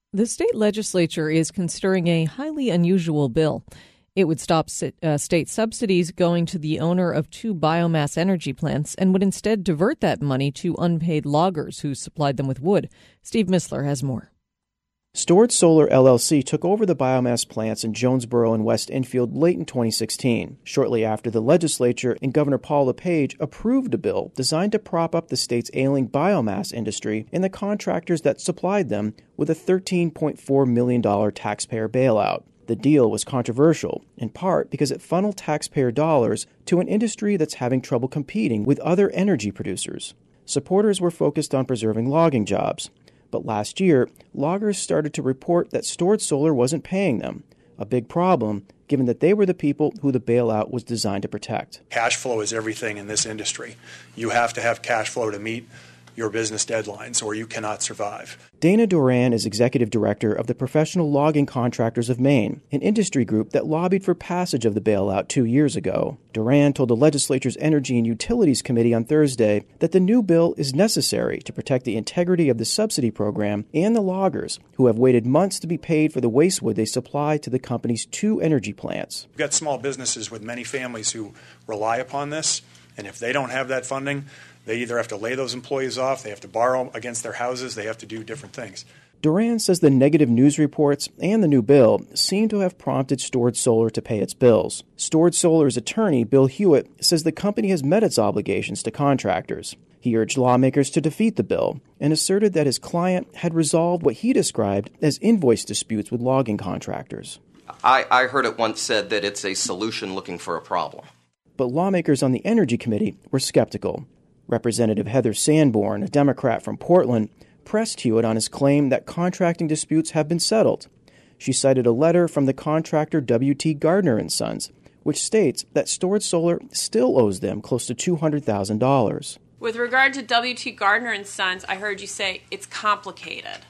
The state legislature is considering a highly unusual bill. It would stop state subsidies going to the owner of 2 biomass energy plants and would instead divert that money to unpaid loggers who supplied them with wood. Steve Missler has more. Stored Solar LLC took over the biomass plants in Jonesboro and West Enfield late in 2016, shortly after the legislature and Governor Paul LePage approved a bill designed to prop up the state's ailing biomass industry and the contractors that supplied them with a $13.4 million taxpayer bailout. The deal was controversial, in part because it funneled taxpayer dollars to an industry that's having trouble competing with other energy producers. Supporters were focused on preserving logging jobs. But last year, loggers started to report that Stored Solar wasn't paying them, a big problem given that they were the people who the bailout was designed to protect. Cash flow is everything in this industry. You have to have cash flow to meet your business deadlines or you cannot survive. Dana Duran is executive director of the Professional Logging Contractors of Maine, an industry group that lobbied for passage of the bailout 2 years ago. Duran told the legislature's Energy and Utilities Committee on Thursday that the new bill is necessary to protect the integrity of the subsidy program and the loggers who have waited months to be paid for the waste wood they supply to the company's 2 energy plants. We've got small businesses with many families who rely upon this, and if they don't have that funding, they either have to lay those employees off, they have to borrow against their houses, they have to do different things. Duran says the negative news reports and the new bill seem to have prompted Stored Solar to pay its bills. Stored Solar's attorney, Bill Hewitt, says the company has met its obligations to contractors. He urged lawmakers to defeat the bill and asserted that his client had resolved what he described as invoice disputes with logging contractors. I heard it once said that it's a solution looking for a problem. But lawmakers on the Energy Committee were skeptical. Representative Heather Sanborn, a Democrat from Portland, pressed Hewitt on his claim that contracting disputes have been settled. She cited a letter from the contractor W.T. Gardner & Sons, which states that Stored Solar still owes them close to $200,000. With regard to W.T. Gardner & Sons, I heard you say it's complicated.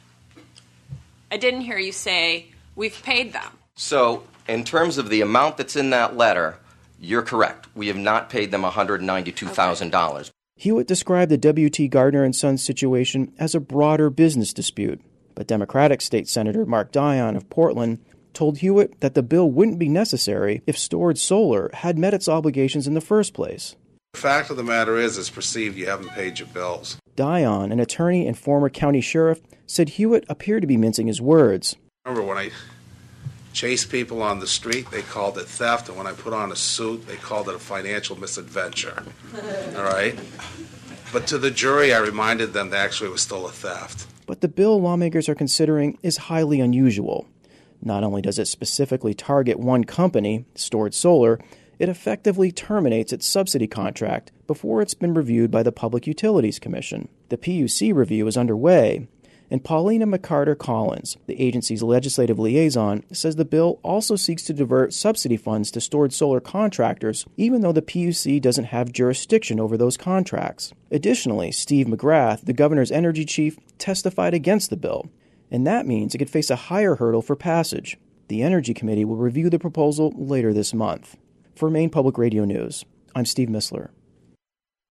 I didn't hear you say we've paid them. So, in terms of the amount that's in that letter, you're correct. We have not paid them $192,000. Okay. Hewitt described the W.T. Gardner & Sons situation as a broader business dispute, but Democratic State Senator Mark Dion of Portland told Hewitt that the bill wouldn't be necessary if Stored Solar had met its obligations in the first place. The fact of the matter is, it's perceived you haven't paid your bills. Dion, an attorney and former county sheriff, said Hewitt appeared to be mincing his words. Remember when I chased people on the street, they called it theft, and when I put on a suit, they called it a financial misadventure. All right? But to the jury, I reminded them that actually it was still a theft. But the bill lawmakers are considering is highly unusual. Not only does it specifically target one company, Stored Solar, it effectively terminates its subsidy contract before it's been reviewed by the Public Utilities Commission. The PUC review is underway, and Paulina McCarter Collins, the agency's legislative liaison, says the bill also seeks to divert subsidy funds to Stored Solar contractors, even though the PUC doesn't have jurisdiction over those contracts. Additionally, Steve McGrath, the governor's energy chief, testified against the bill, and that means it could face a higher hurdle for passage. The Energy Committee will review the proposal later this month. For Maine Public Radio News, I'm Steve Missler.